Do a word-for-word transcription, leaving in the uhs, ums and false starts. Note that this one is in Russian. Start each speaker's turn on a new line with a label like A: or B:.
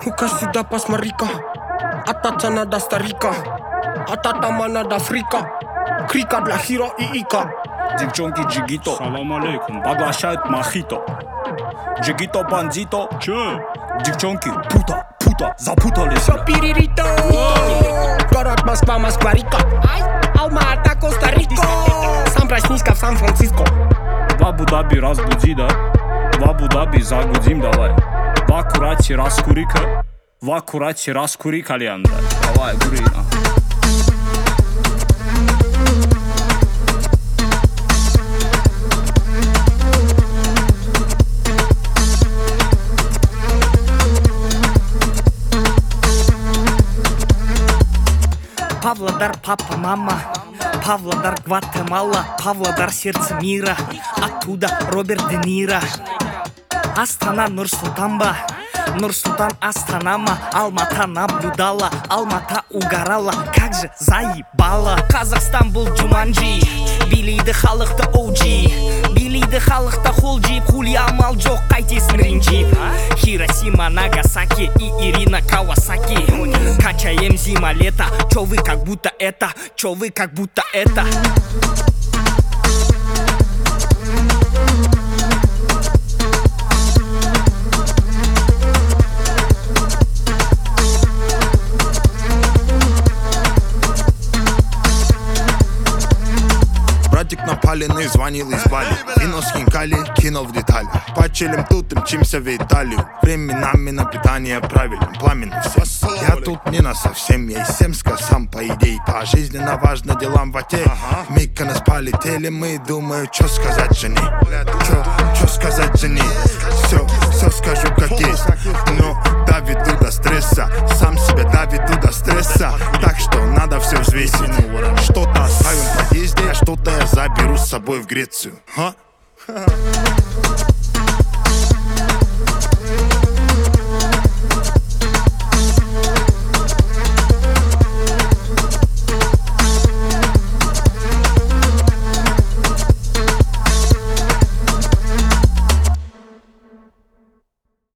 A: Ну-ка сюда посмотри-ка. Ататься надо старика, а татама надо фрика. Крика для Хиро и Ика.
B: Девчонки джигито, салам алейкум, поглощают мохито. Джигито бандито, че? Девчонки пута, пута, запутались.
A: Все перерито. Город Москва, Москва-Рика. Алма-Ата, Коста-Рика. Сам проснись-ка в Сан-Франциско.
B: В Абу-Даби разбуди, да? В Абу-Даби загудим давай. В аккурате раскури-ка. В аккурате раскури, кальян. Давай, кури.
C: Павлодар, папа, мама. Павлодар, Гватемала. Павлодар, сердце мира. Оттуда Роберт Де Ниро. Астана, Нур-Султанба. Нур-Султан, Астанама. Алмата наблюдала, Алмата угорала. Как же заебала. Казахстан был Джуманджи. Билейді халықты оуджи. Билейді халықты холджип. Хули амал жоқ, қайтесің ренжип. Хиросима, Нагасаки и Ирина Кавасаки. Качаем зима-лето. Чё вы как будто это? Чё вы как будто это?
D: Братик напаленный звонил из Бали. Вино схинкали, кино в детали. Почилим тут, мчимся в Италию. Временами на питание правильным, пламенным всем. Я тут не на совсем, я из Семска сам по идее. По жизненно важно делам в оте. Миконос полетели мы, думаю, чё сказать жене. Чё, чё сказать жене. Все, все скажу как есть. Но доведу до стресса. Сам себя доведу до стресса. Так что надо все взвесить. Что-то оставим в подъезде, а что-то я заберу с собой в Грецию. Ха?